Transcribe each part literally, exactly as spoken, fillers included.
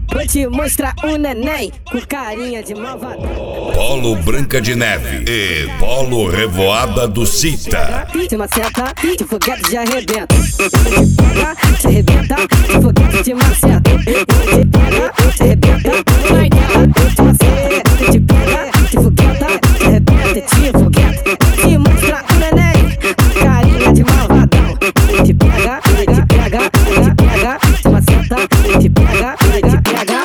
Vou te mostrar um neném com carinha de malvadão. Polo Branca de Neve e Polo Revoada do Cita. Te maceta, te foguete de arrebenta. Te arrebenta, te foguete de maceta. Te pega, te arrebenta, vai dar. Te maceta, te pega, te fogueta, te arrebenta, te fogueta. Te mostrar um neném com carinha de malvadão. Te pega, te pega, te pega, te maceta, te pega, te pega.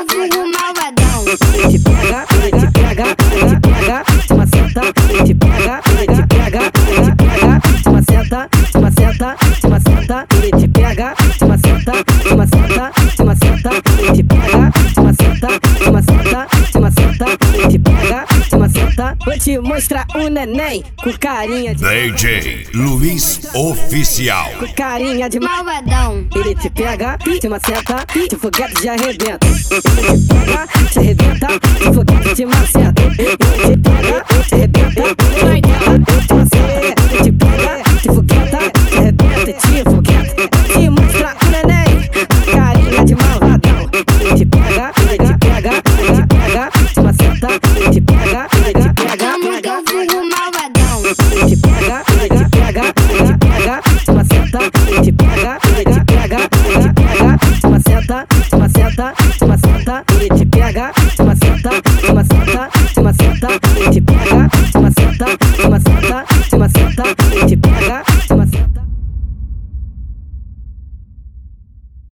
Te pega, te pega, te pega, te maceta, te pega, te pega, te pega, te maceta, te maceta, te maceta, te pega, te maceta, te maceta, te maceta, te pega, te maceta, te maceta, te maceta, te pega, te maceta. Vou te mostrar um neném com carinha de D J Luiz Oficial. com carinha de malvadão. Ele te pega, te maceta, te foguete de arrebenta. Ele te pega, te arrebenta, te foguete de maceta. Ele te pega, te arrebenta, vai dar. Te maceta, te pega, te fogueta, te arrebenta, te fogueta. Te mostra um neném com carinha de malvadão. Ele te pega, te pega, te pega, te maceta, te pega, te pega, pega, malvadão. Te pega, te pega, te pega, te maceta, te pega, te pega, te pega, te maceta, te maceta, te maceta, te pega, te maceta, te maceta, te maceta, te pega, te maceta, te maceta.